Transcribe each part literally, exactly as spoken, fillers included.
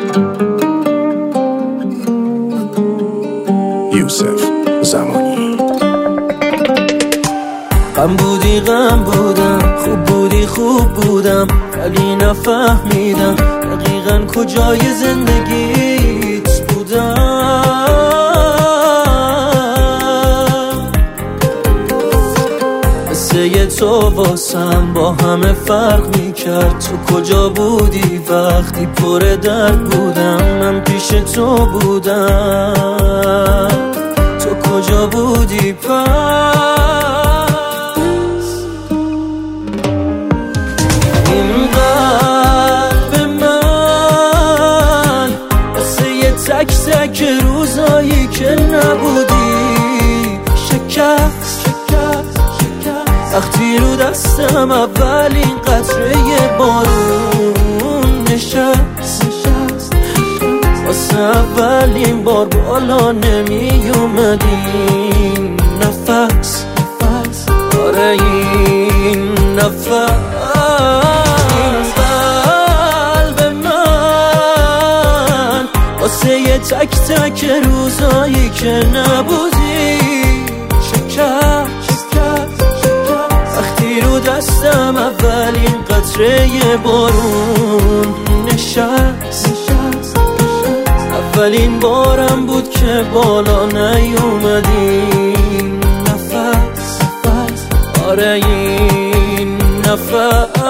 یوسف زمانی. غم بودی غم بودم، خوب بودی خوب بودم، ولی نفهمیدم دقیقاً کجای زندگیت بودم. قصه تو واسم با همه فرق میکرد. تو کجا بودی وقتی پر درد بودم؟ من پیش تو بودم، تو کجا بودی پس؟ تک تک روزایی که نبودی شکست، وقتی رو دستم اولین قطره بارون نشست، واسه اولین بار بالا نمی اومدی نفس، آره این نفس. واسه تک تک روزایی که نبودی شکست، وقتی رو دستم اولین قطره بارون نشست، اولین بارم بود که بالا نیومدی نفس، آره این نفس.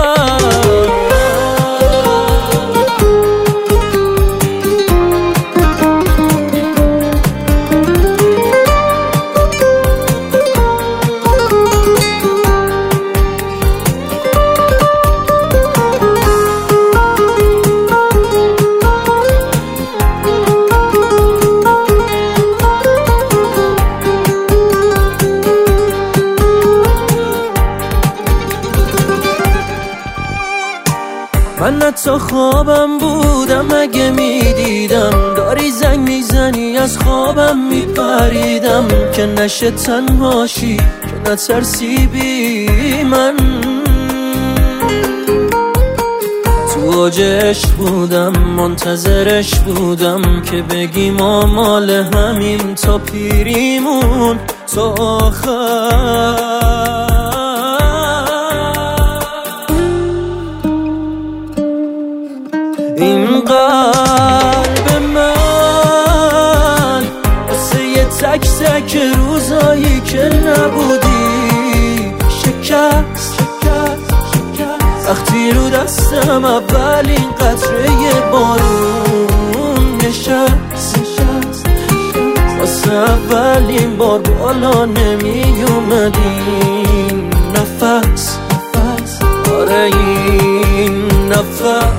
من حتی خوابم بودم اگه میدیدم داری زنگ میزنی از خوابم میپریدم که نشه تنهاشی، که نترسی بی من. تو اوج عشق بودم منتظرش بودم که بگیم ما مال همین تا پیریمون تا آخر. این قلب من واسه تک تک روزایی که نبودی شکست، وقتی رو دستم اولین قطره بارون نشست، واسه اولین بار بالا نمی اومدی نفس، آره این نفس.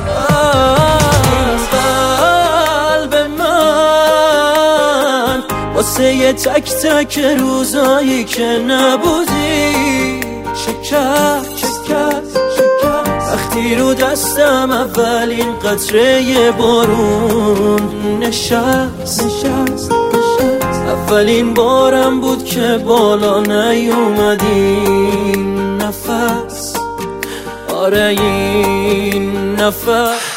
واسه تک تک روزایی که نبودی شکست، وقتی رو دستم اولین قطره بارون نشست، اولین بارم بود که بالا نیومدی نفس، آره این نفس.